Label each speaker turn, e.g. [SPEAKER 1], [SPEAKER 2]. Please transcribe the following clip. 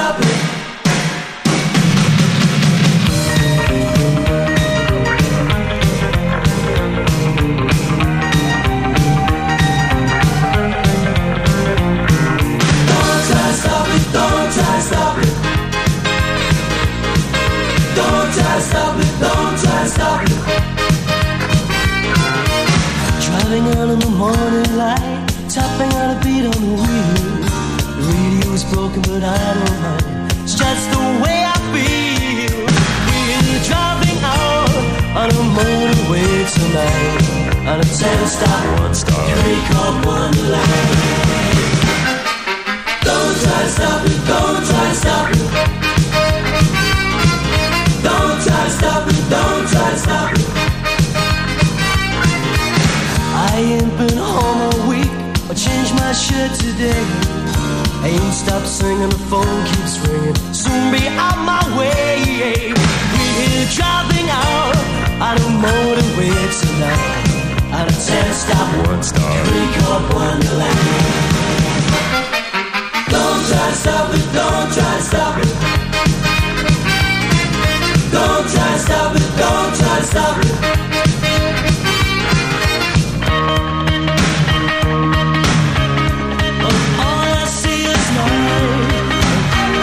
[SPEAKER 1] stop it. Don't try to stop it. Don't try to stop it. Don't try to stop it. Don't try to stop it. Driving out in the morning light, tapping out a beat on the wheel. The radio's broken, but I don't mind. It's just the way I feel. We're driving out on a motorway tonight, on a 10-stop, 1-star, 3-call Wonderland. Don't try to stop it. Don't try to stop it. Don't try to stop it. Don't try to stop it. I ain't been home all week. I changed my shirt today. I ain't stopped singing, the phone keeps ringing. Soon be on my way. We're driving out